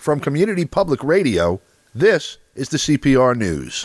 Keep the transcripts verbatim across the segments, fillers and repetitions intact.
From Community Public Radio, this is the C P R News.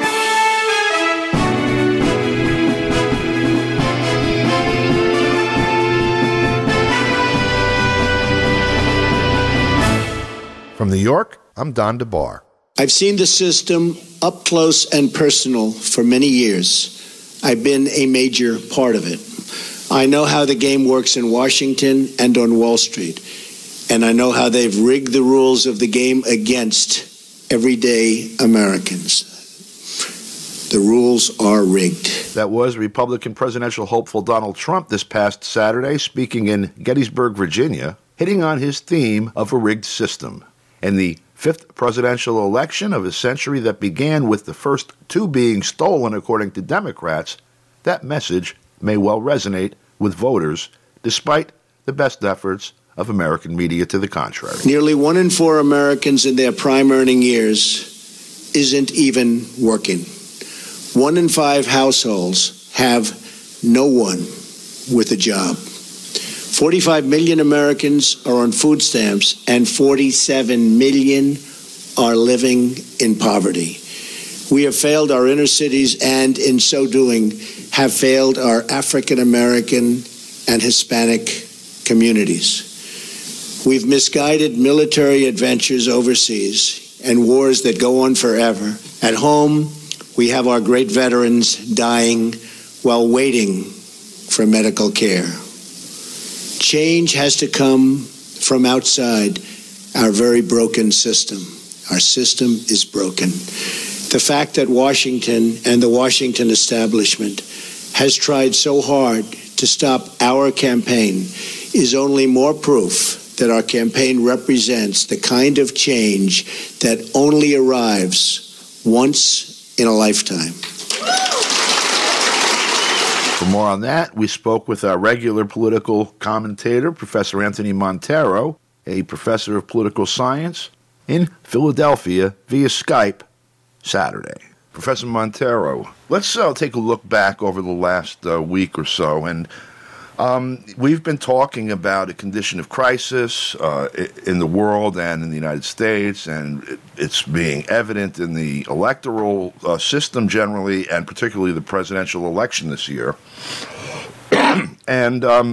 From New York, I'm Don DeBar. I've seen the system up close and personal for many years. I've been a major part of it. I know how the game works in Washington and on Wall Street, and I know how they've rigged the rules of the game against everyday Americans. The rules are rigged. That was Republican presidential hopeful Donald Trump this past Saturday, speaking in Gettysburg, Virginia, hitting on his theme of a rigged system. In the fifth presidential election of a century that began with the first two being stolen, according to Democrats, that message may well resonate with voters, despite the best efforts of American media to the contrary. Nearly one in four Americans in their prime earning years isn't even working. One in five households have no one with a job. forty-five million Americans are on food stamps, and forty-seven million are living in poverty. We have failed our inner cities, and in so doing, have failed our African American and Hispanic communities. We've misguided military adventures overseas and wars that go on forever. At home, we have our great veterans dying while waiting for medical care. Change has to come from outside our very broken system. Our system is broken. The fact that Washington and the Washington establishment has tried so hard to stop our campaign is only more proof that our campaign represents the kind of change that only arrives once in a lifetime. For more on that, we spoke with our regular political commentator, Professor Anthony Montero, a professor of political science in Philadelphia via Skype Saturday. Professor Montero, let's uh, take a look back over the last uh, week or so, and um, we've been talking about a condition of crisis uh, in the world and in the United States, and it's being evident in the electoral uh, system generally, and particularly the presidential election this year. and um,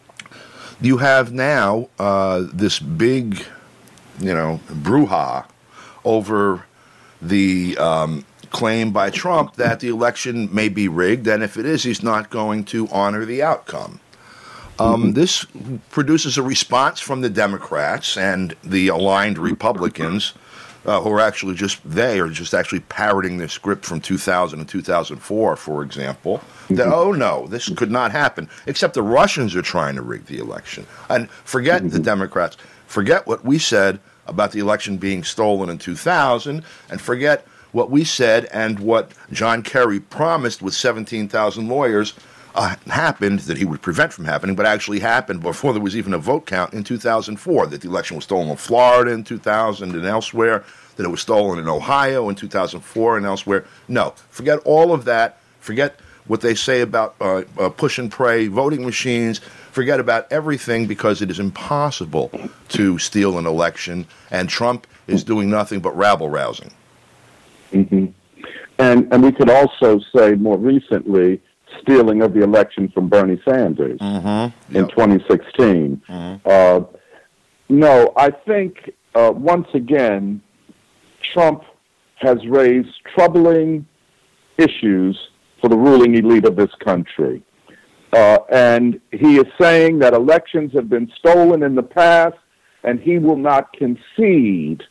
you have now uh, this big, you know, brouhaha over the um, claim by Trump that the election may be rigged, and if it is, he's not going to honor the outcome. Um, mm-hmm. This produces a response from the Democrats and the aligned Republicans, uh, who are actually just, they are just actually parroting their script from two thousand and two thousand four, for example, mm-hmm. that, oh no, this could not happen, except the Russians are trying to rig the election. And forget mm-hmm. the Democrats, forget what we said about the election being stolen in two thousand, and forget what we said and what John Kerry promised with seventeen thousand lawyers uh, happened, that he would prevent from happening, but actually happened before there was even a vote count in two thousand four, that the election was stolen in Florida in two thousand and elsewhere, that it was stolen in Ohio in two thousand four and elsewhere. No, forget all of that. Forget what they say about uh, uh, push and pray voting machines. Forget about everything, because it is impossible to steal an election, and Trump is doing nothing but rabble-rousing. Mm-hmm. And and we could also say more recently, stealing of the election from Bernie Sanders mm-hmm. in yep. twenty sixteen. Mm-hmm. Uh, no, I think, uh, once again, Trump has raised troubling issues for the ruling elite of this country. Uh, and he is saying that elections have been stolen in the past, and he will not concede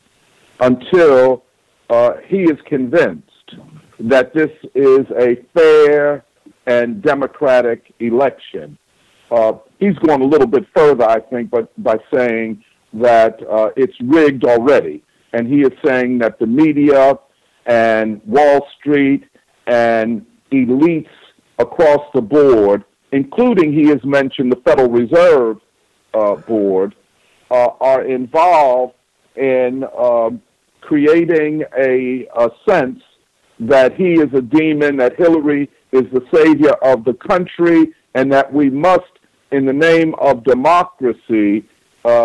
until uh, he is convinced that this is a fair and democratic election. Uh, he's going a little bit further, I think, but by saying that uh, it's rigged already. And he is saying that the media and Wall Street and elites across the board, including, he has mentioned, the Federal Reserve uh, Board, uh, are involved in uh, creating a, a sense that he is a demon, that Hillary is the savior of the country, and that we must, in the name of democracy, uh,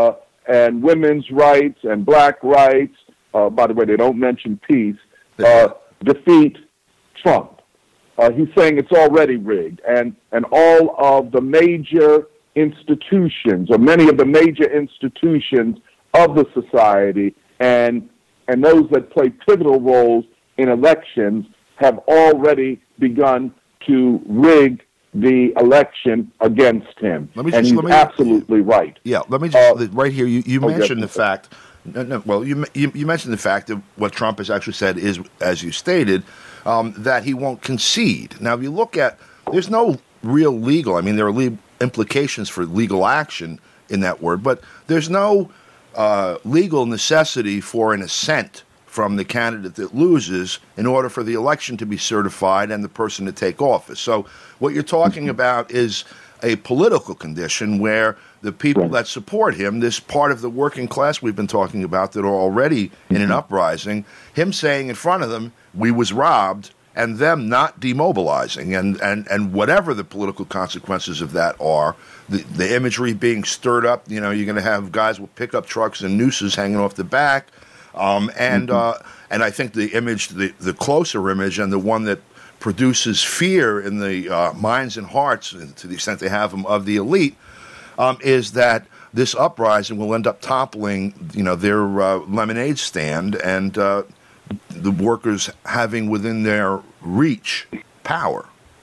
and women's rights and black rights, uh, by the way, they don't mention peace, uh, defeat Trump. Uh, he's saying it's already rigged, and, and all of the major institutions, or many of the major institutions of the society, and and those that play pivotal roles in elections have already begun to rig the election against him. Let me and just, he's let me, absolutely right. Yeah, let me just, Uh, right here, you, you oh, mentioned yes, the fact, no, no, well, you, you you mentioned the fact that what Trump has actually said is, as you stated, um, that he won't concede. Now, if you look at, there's no real legal, I mean, there are le- implications for legal action in that word, but there's no uh, legal necessity for an assent from the candidate that loses in order for the election to be certified and the person to take office. So what you're talking about is a political condition where the people Right. that support him, this part of the working class we've been talking about that are already in an uprising, him saying in front of them, we was robbed, and them not demobilizing, and, and, and whatever the political consequences of that are, the, the imagery being stirred up, you know, you're going to have guys with pickup trucks and nooses hanging off the back, um, and mm-hmm. uh, and I think the image, the, the closer image, and the one that produces fear in the uh, minds and hearts, to the extent they have them, of the elite, um, is that this uprising will end up toppling, you know, their uh, lemonade stand, and uh, the workers having within their reach power.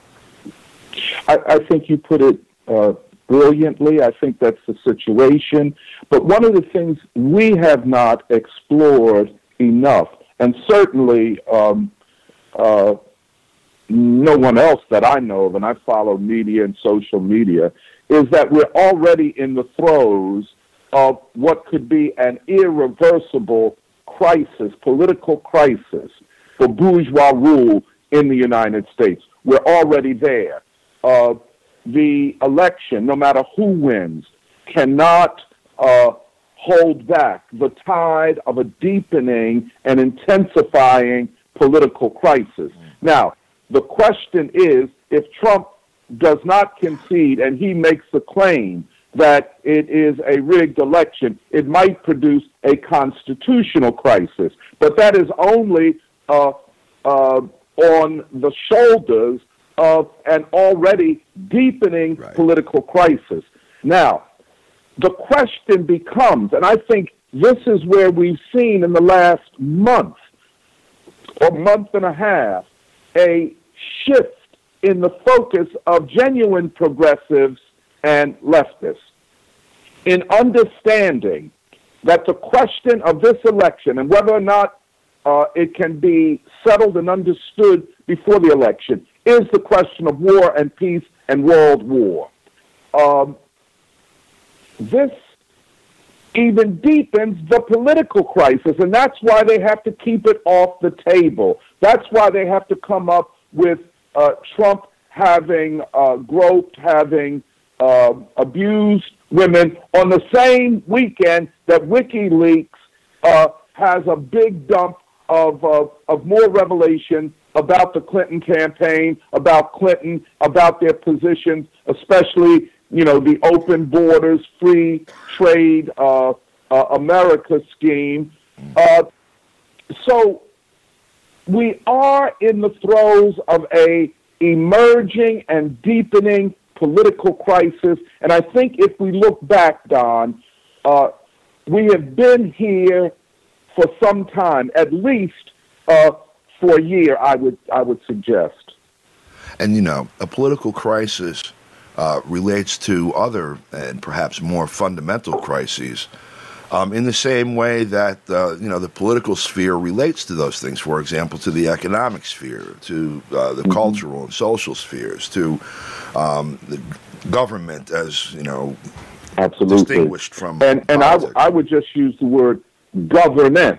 I, I think you put it uh, brilliantly. I think that's the situation. But one of the things we have not explored enough, and certainly um, uh, no one else that I know of, and I follow media and social media, is that we're already in the throes of what could be an irreversible crisis, political crisis for bourgeois rule in the United States. We're already there. Uh, the election, no matter who wins, cannot uh, hold back the tide of a deepening and intensifying political crisis. Now, the question is, if Trump does not concede and he makes the claim that it is a rigged election, it might produce a constitutional crisis. But that is only uh, uh, on the shoulders of an already deepening right. political crisis. Now, the question becomes, and I think this is where we've seen in the last month or month and a half, a shift in the focus of genuine progressives and leftists in understanding that the question of this election and whether or not uh, it can be settled and understood before the election is the question of war and peace and world war. Um, this even deepens the political crisis, and that's why they have to keep it off the table. That's why they have to come up with uh, Trump having uh, groped, having uh, abused women on the same weekend that WikiLeaks uh, has a big dump of uh, of more revelation about the Clinton campaign, about Clinton, about their positions, especially, you know, the open borders, free trade, uh, uh, America scheme. Uh, so we are in the throes of a emerging and deepening political crisis. And I think if we look back, Don, uh, we have been here for some time, at least uh, for a year, I would I would suggest. And, you know, a political crisis uh, relates to other and perhaps more fundamental crises um, in the same way that, uh, you know, the political sphere relates to those things. For example, to the economic sphere, to uh, the mm-hmm. cultural and social spheres, to um, the government as, you know, absolutely distinguished from And, and I, w- I would just use the word governance,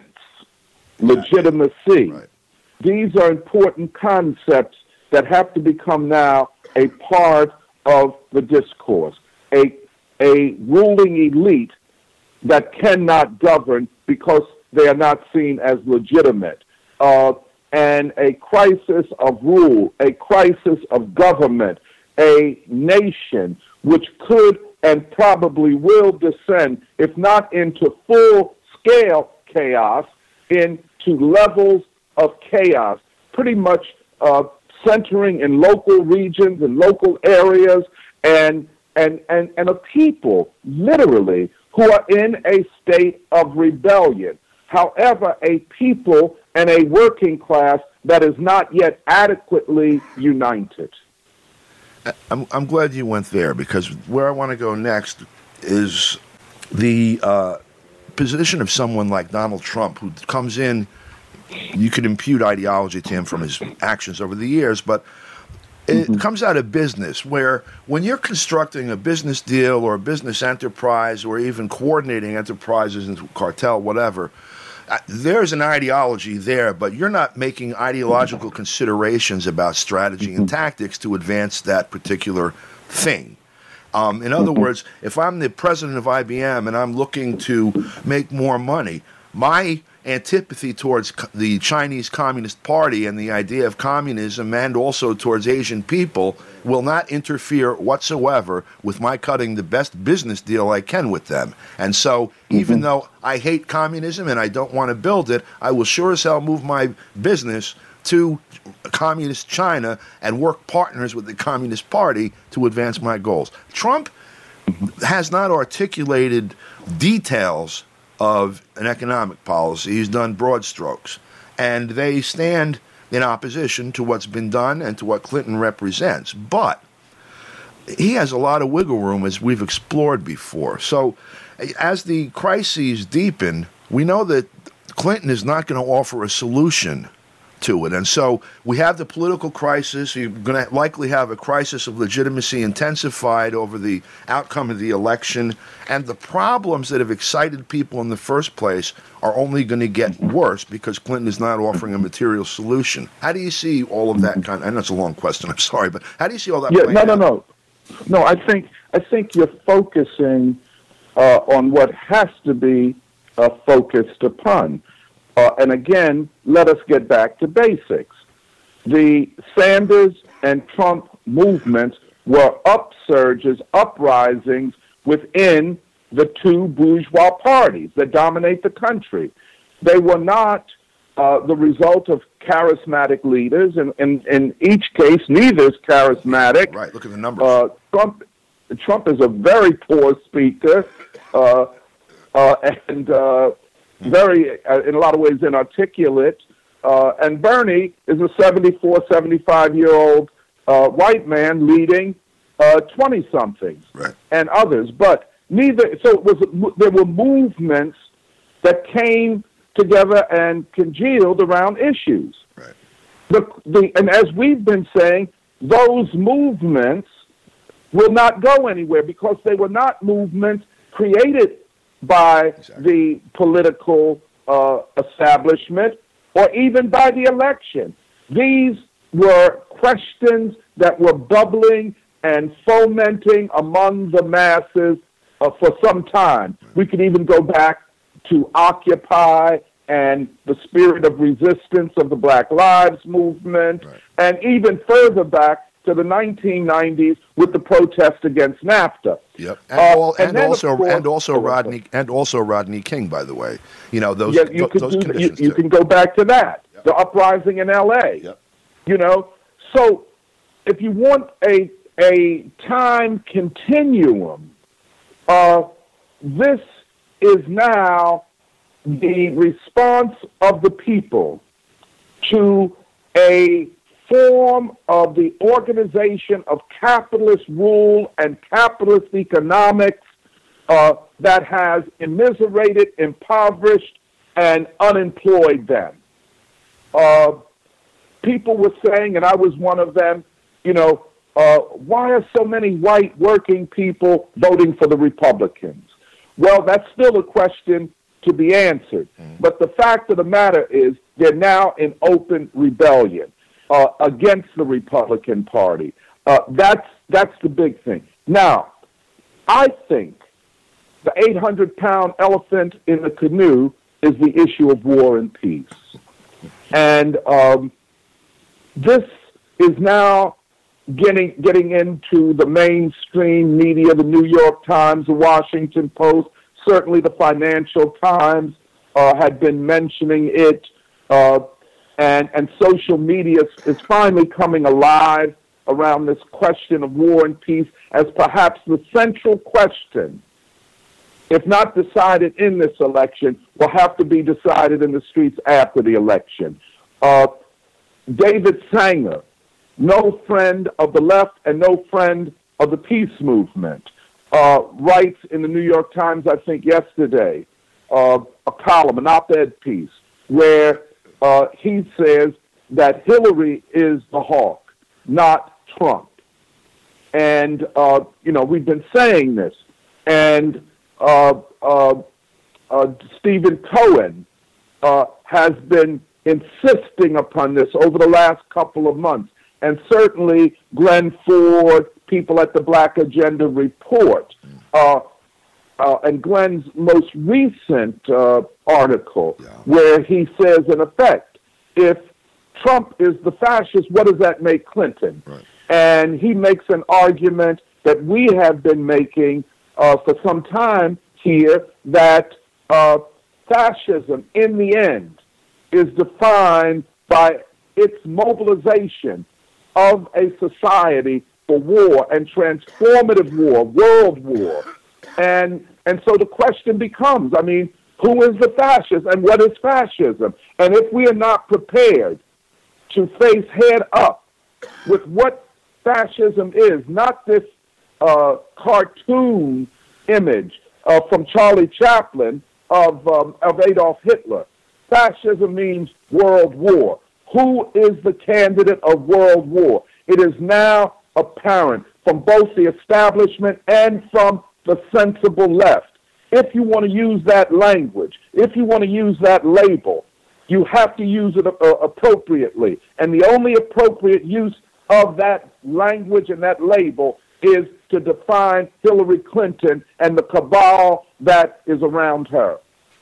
legitimacy. Right. These are important concepts that have to become now a part of the discourse. A, a ruling elite that cannot govern because they are not seen as legitimate. Uh, and a crisis of rule, a crisis of government, a nation which could and probably will descend, if not into full-scale chaos, into levels of chaos, pretty much uh, centering in local regions and local areas, and and and and a people literally who are in a state of rebellion. However, a people and a working class that is not yet adequately united. I'm, I'm glad you went there, because where I want to go next is the uh, position of someone like Donald Trump, who comes in. You could impute ideology to him from his actions over the years, but it mm-hmm. comes out of business, where when you're constructing a business deal or a business enterprise or even coordinating enterprises into cartel, whatever, uh, there's an ideology there, but you're not making ideological considerations about strategy and tactics to advance that particular thing. Um, in other words, if I'm the president of I B M and I'm looking to make more money, my antipathy towards the Chinese Communist Party and the idea of communism, and also towards Asian people, will not interfere whatsoever with my cutting the best business deal I can with them. And so, mm-hmm. even though I hate communism and I don't want to build it, I will sure as hell move my business to communist China and work partners with the Communist Party to advance my goals. Trump has not articulated details of an economic policy. He's done broad strokes, and they stand in opposition to what's been done and to what Clinton represents. But he has a lot of wiggle room, as we've explored before. So as the crises deepen, we know that Clinton is not going to offer a solution to it. And so we have the political crisis. You're going to likely have a crisis of legitimacy intensified over the outcome of the election. And the problems that have excited people in the first place are only going to get worse because Clinton is not offering a material solution. How do you see all of that kind of, I know it's a long question, I'm sorry, but how do you see all that yeah, playing no, no, out? no. No, I think, I think you're focusing uh, on what has to be uh, focused upon. Uh, and again, let us get back to basics. The Sanders and Trump movements were upsurges, uprisings within the two bourgeois parties that dominate the country. They were not uh, the result of charismatic leaders. And in each case, neither is charismatic. Right, look at the numbers. Uh, Trump, Trump is a very poor speaker, uh, uh, and uh, very, uh, in a lot of ways, inarticulate. Uh, and Bernie is a seventy-four, seventy-five-year-old uh, white man leading uh, twenty-somethings right. and others. But neither, so it was, there were movements that came together and congealed around issues. Right. The, the, and as we've been saying, those movements will not go anywhere because they were not movements created by exactly. the political uh, establishment or even by the election. These were questions that were bubbling and fomenting among the masses uh, for some time. We could even go back to Occupy and the spirit of resistance of the Black Lives Movement, right. and even further back to the nineteen nineties with the protest against NAFTA. Yep, and, uh, all, and, and also course, and also Rodney and also Rodney King, by the way. You know those. Yeah, you, th- those do, you, you too. can go back to that. Yep. The uprising in L A. Yep. You know, so if you want a a time continuum, uh, this is now the response of the people to a form of the organization of capitalist rule and capitalist economics uh, that has immiserated, impoverished, and unemployed them. Uh, people were saying, and I was one of them, you know, uh, why are so many white working people voting for the Republicans? Well, that's still a question to be answered. Mm. But the fact of the matter is they're now in open rebellion uh, against the Republican Party. Uh, that's, that's the big thing. Now, I think the eight hundred pound elephant in the canoe is the issue of war and peace. And um, this is now getting getting into the mainstream media, the New York Times, the Washington Post, certainly the Financial Times uh, had been mentioning it, uh, and and social media is finally coming alive around this question of war and peace as perhaps the central question, if not decided in this election, will have to be decided in the streets after the election. Uh, David Sanger, no friend of the left and no friend of the peace movement, uh, writes in the New York Times, I think yesterday, uh, a column, an op-ed piece, where uh, he says that Hillary is the hawk, not Trump. And, uh, you know, we've been saying this. And uh, uh, uh, Stephen Cohen uh, has been insisting upon this over the last couple of months. And certainly Glenn Ford, people at the Black Agenda Report, uh, uh, and Glenn's most recent uh, article, yeah. where he says, in effect, if Trump is the fascist, what does that make Clinton? Right. And he makes an argument that we have been making uh, for some time here, that uh, fascism, in the end, is defined by its mobilization of a society for war and transformative war, world war. And and so the question becomes, I mean, who is the fascist and what is fascism? And if we are not prepared to face head up with what fascism is, not this uh, cartoon image uh, from Charlie Chaplin of, um, of Adolf Hitler. Fascism means world war. Who is the candidate of world war? It is now apparent from both the establishment and from the sensible left. If you want to use that language, if you want to use that label, you have to use it uh, appropriately. And the only appropriate use of that language and that label is to define Hillary Clinton and the cabal that is around her.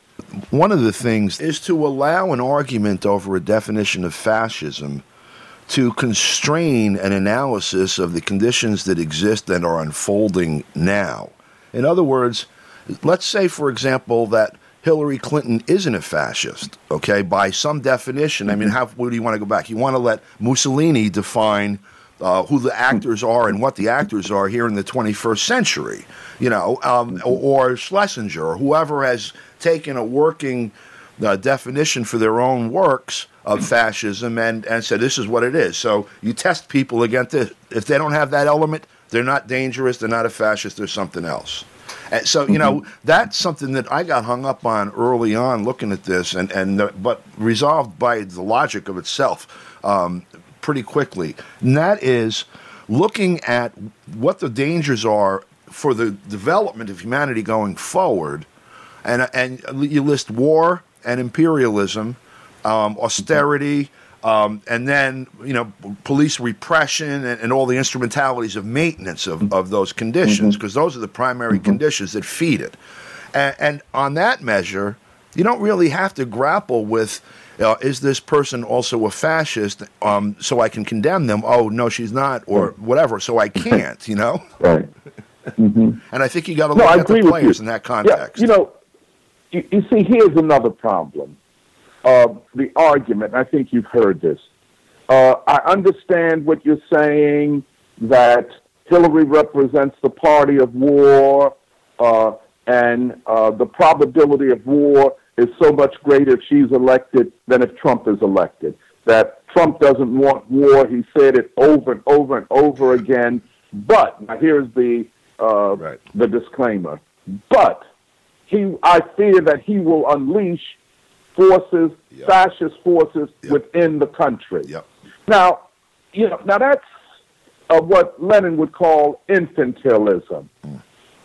One of the things is to allow an argument over a definition of fascism to constrain an analysis of the conditions that exist and are unfolding now. In other words, let's say, for example, that Hillary Clinton isn't a fascist, okay, by some definition. I mean, how where do you want to go back? You want to let Mussolini define uh, who the actors are and what the actors are here in the twenty-first century, you know, um, or, or Schlesinger, or whoever has taken a working uh, definition for their own works of fascism and, and said, this is what it is. So you test people against it. If they don't have that element, they're not dangerous, they're not a fascist, they're something else. And so, you know, that's something that I got hung up on early on looking at this, and, and uh, but resolved by the logic of itself um, pretty quickly. And that is looking at what the dangers are for the development of humanity going forward. And, and you list war and imperialism, um, austerity, Um, and then, you know, police repression and, and all the instrumentalities of maintenance of, of those conditions, because mm-hmm. those are the primary mm-hmm. conditions that feed it. And, and on that measure, you don't really have to grapple with, uh, is this person also a fascist, um, so I can condemn them? Oh, no, she's not, or whatever, so I can't, you know? Right. Mm-hmm. And I think you got to look no, at the players in that context. Yeah, you know, you, you see, here's another problem. Uh, the argument, I think you've heard this. Uh, I understand what you're saying, that Hillary represents the party of war, uh, and uh, the probability of war is so much greater if she's elected than if Trump is elected. That Trump doesn't want war. He said it over and over and over again. But, now here's the, uh, right. the disclaimer, but he, I fear that he will unleash forces, yep. fascist forces yep. within the country. Yep. Now, you know, now that's uh, what Lenin would call infantilism. Mm.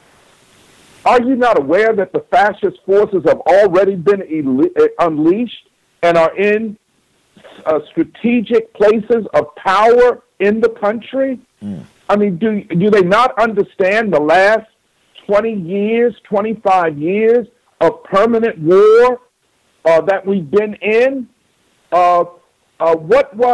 Are you not aware that the fascist forces have already been el- unleashed and are in uh, strategic places of power in the country? Mm. I mean, do do they not understand the last twenty years, twenty-five years of permanent war Uh, that we've been in? Uh, uh, what was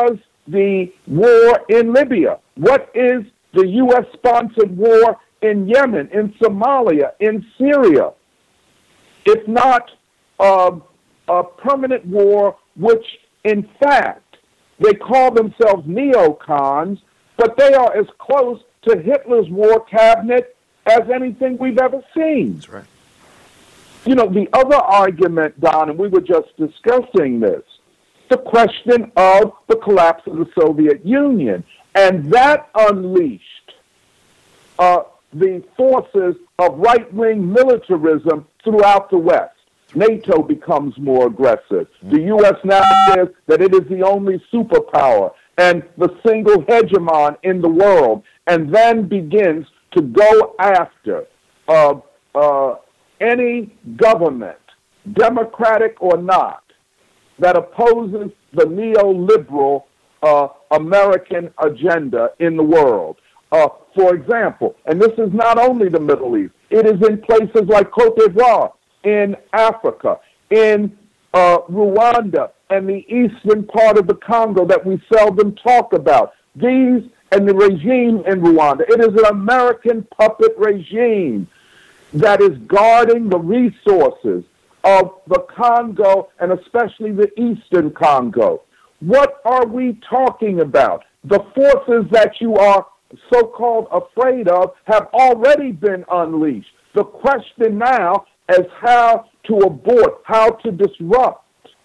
the war in Libya? What is the U S-sponsored war in Yemen, in Somalia, in Syria? If not uh, a permanent war, which in fact they call themselves neocons, but they are as close to Hitler's war cabinet as anything we've ever seen. That's right. You know, the other argument, Don, and we were just discussing this, the question of the collapse of the Soviet Union. And that unleashed uh, the forces of right-wing militarism throughout the West. NATO becomes more aggressive. The U S now says that it is the only superpower and the single hegemon in the world, and then begins to go after uh, uh, any government, democratic or not, that opposes the neoliberal uh, American agenda in the world. Uh, for example, and this is not only the Middle East, it is in places like Cote d'Ivoire, in Africa, in uh, Rwanda, and the eastern part of the Congo that we seldom talk about. These and the regime in Rwanda, it is an American puppet regime that is guarding the resources of the Congo and especially the eastern Congo. What are we talking about? The forces that you are so-called afraid of have already been unleashed. The question now is how to abort, how to disrupt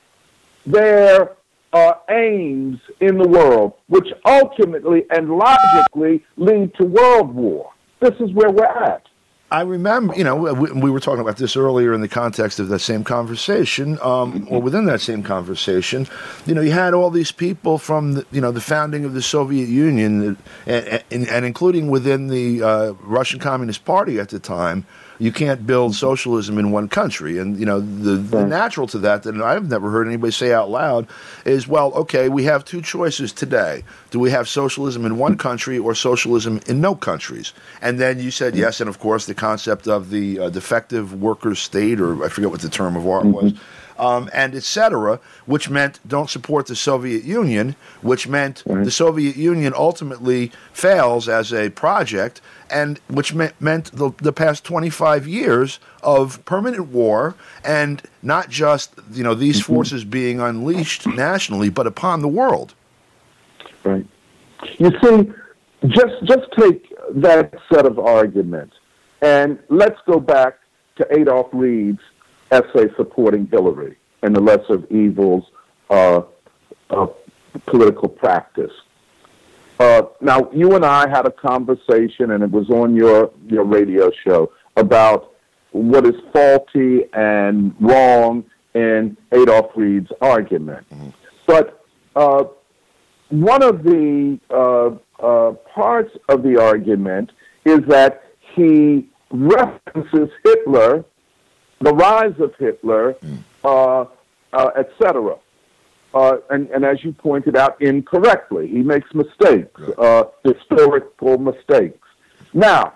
their uh, aims in the world, which ultimately and logically lead to world war. This is where we're at. I remember, you know, we, we were talking about this earlier in the context of that same conversation, um, or within that same conversation. You know, you had all these people from, the, you know, the founding of the Soviet Union, and, and, and including within the uh, Russian Communist Party at the time. You can't build socialism in one country. And, you know, the, the natural to that, that I've never heard anybody say out loud, is, well, okay, we have two choices today. Do we have socialism in one country or socialism in no countries? And then you said yes, and of course the concept of the uh, defective workers' state, or I forget what the term of art was, um, and et cetera, which meant don't support the Soviet Union, which meant right. the Soviet Union ultimately fails as a project, and which me- meant the, the past twenty-five years of permanent war, and not just, you know, these mm-hmm. forces being unleashed nationally, but upon the world. Right. You see, just just take that set of arguments, and let's go back to Adolph Reed's essay supporting Hillary and the lesser of evils uh, of political practice. Uh, now, you and I had a conversation, and it was on your, your radio show, about what is faulty and wrong in Adolph Reed's argument. Mm-hmm. But uh, one of the uh, uh, parts of the argument is that he references Hitler, the rise of Hitler, mm. uh, uh, et cetera. Uh, and, and as you pointed out, incorrectly. He makes mistakes, uh, historical mistakes. Now,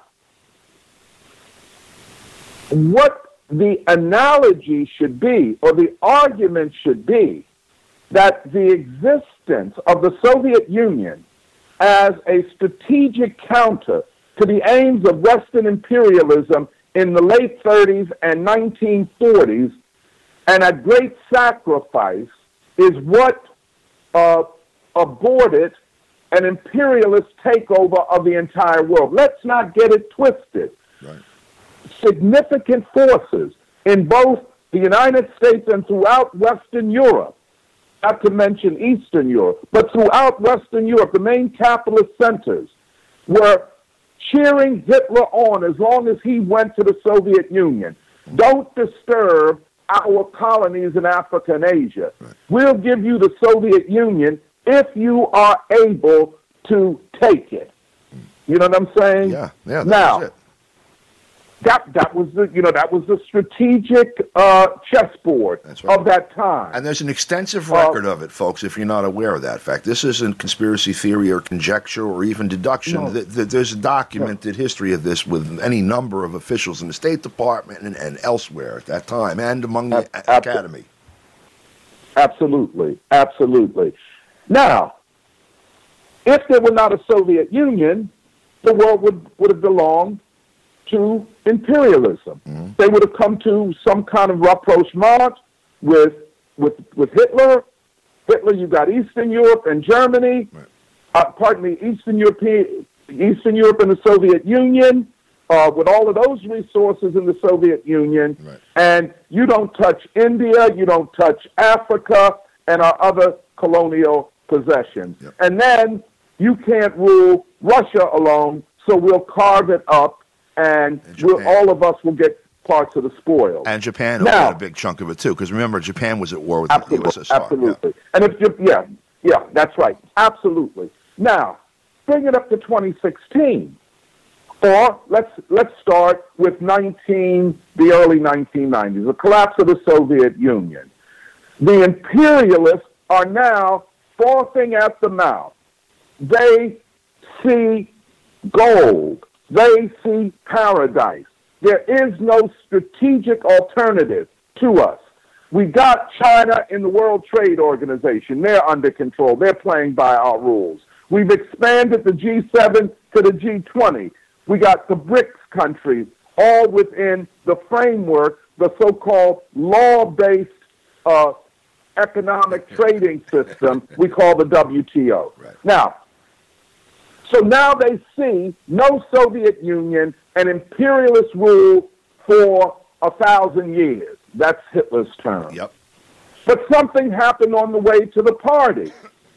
what the analogy should be, or the argument should be, that the existence of the Soviet Union as a strategic counter to the aims of Western imperialism in the late thirties and nineteen forties, and at great sacrifice, is what uh, aborted an imperialist takeover of the entire world. Let's not get it twisted. Right. Significant forces in both the United States and throughout Western Europe, not to mention Eastern Europe, but throughout Western Europe, the main capitalist centers were cheering Hitler on as long as he went to the Soviet Union. Don't disturb our colonies in Africa and Asia. Right. We'll give you the Soviet Union if you are able to take it. You know what I'm saying? Yeah, yeah. Now, it. that that was the you know that was the strategic uh, chessboard right. of that time. And there's an extensive record uh, of it, folks. If you're not aware of that fact, this isn't conspiracy theory or conjecture or even deduction. No. Th- th- there's a documented no. history of this with any number of officials in the State Department and, and elsewhere at that time, and among the Ab- Academy. Absolutely, absolutely. Now, if there were not a Soviet Union, the world would, would have belonged to imperialism. Mm-hmm. They would have come to some kind of rapprochement with with with Hitler. Hitler, you got Eastern Europe and Germany. Right. Uh, pardon me, Eastern European, Eastern Europe and the Soviet Union, uh, with all of those resources in the Soviet Union. Right. And you don't touch India, you don't touch Africa, and our other colonial possessions. Yep. And then you can't rule Russia alone, so we'll carve it up, and, and we'll, all of us will get parts of the spoils. And Japan will get a big chunk of it, too, because remember, Japan was at war with the U S S R. Absolutely. Yeah. And if, yeah, yeah, that's right. Absolutely. Now, bring it up to twenty sixteen. Or let's let's start with nineteen the early nineteen nineties, the collapse of the Soviet Union. The imperialists are now frothing at the mouth. They see gold. They see paradise. There is no strategic alternative to us. We got China in the World Trade Organization. They're under control. They're playing by our rules. We've expanded the G seven to the G twenty. We got the BRICS countries all within the framework, the so-called law-based uh, economic trading system we call the W T O. Right. Now, so now they see no Soviet Union and imperialist rule for a thousand years. That's Hitler's term. Yep. But something happened on the way to the party.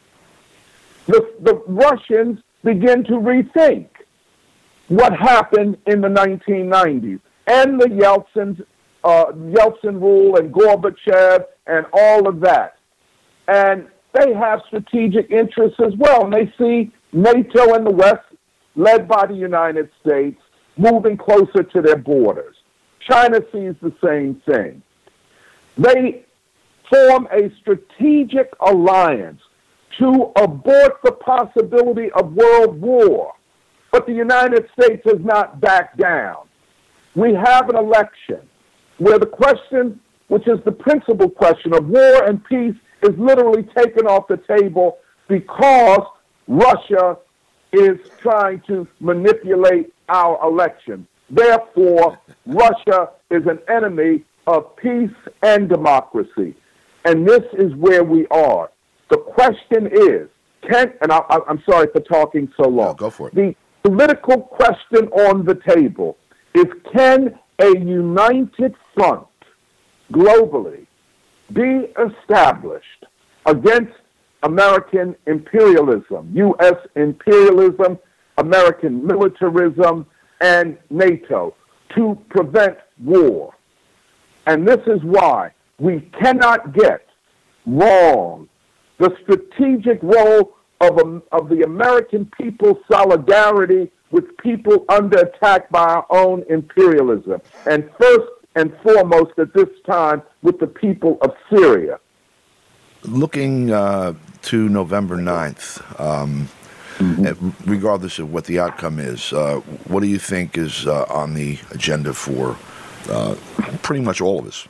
The, the Russians begin to rethink what happened in the nineteen nineties and the Yeltsin, uh, Yeltsin rule and Gorbachev and all of that. And they have strategic interests as well. And they see NATO and the West, led by the United States, moving closer to their borders. China sees the same thing. They form a strategic alliance to abort the possibility of world war. But the United States has not backed down. We have an election where the question, which is the principal question of war and peace, is literally taken off the table because Russia is trying to manipulate our election. Therefore, Russia is an enemy of peace and democracy. And this is where we are. The question is, can, and I, I, I'm sorry for talking so long. No, go for it. The political question on the table is, can a united front globally be established against American imperialism, U S imperialism, American militarism, and NATO to prevent war? And this is why we cannot get wrong the strategic role of, um, of the American people's solidarity with people under attack by our own imperialism. And first and foremost at this time with the people of Syria. Looking uh, to November ninth, um, mm-hmm. regardless of what the outcome is, uh, what do you think is uh, on the agenda for uh, pretty much all of us?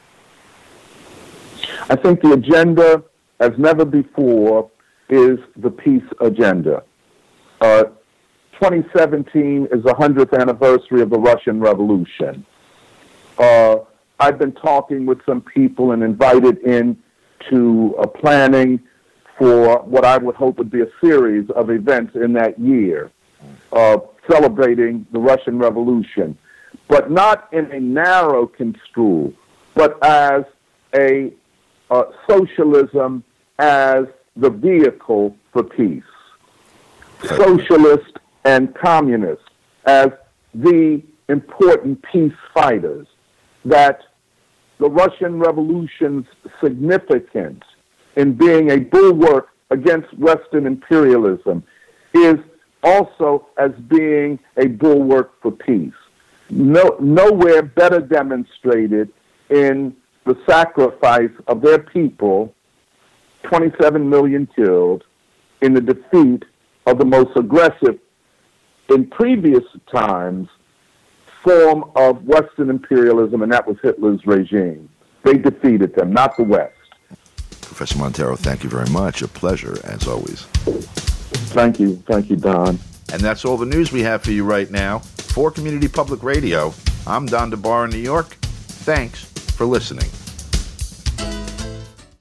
I think the agenda, as never before, is the peace agenda. Uh, twenty seventeen is the hundredth anniversary of the Russian Revolution. Uh, I've been talking with some people and invited in to uh, planning for what I would hope would be a series of events in that year, uh, celebrating the Russian Revolution, but not in a narrow construe, but as a uh, socialism as the vehicle for peace. Socialist and communist as the important peace fighters. That the Russian Revolution's significance in being a bulwark against Western imperialism is also as being a bulwark for peace. No, nowhere better demonstrated in the sacrifice of their people, twenty-seven million killed, in the defeat of the most aggressive in previous times form of Western imperialism, and that was Hitler's regime. They defeated them, not the West. Professor Montero, thank you very much. A pleasure, as always. Thank you. Thank you, Don. And that's all the news we have for you right now. For Community Public Radio, I'm Don DeBar in New York. Thanks for listening.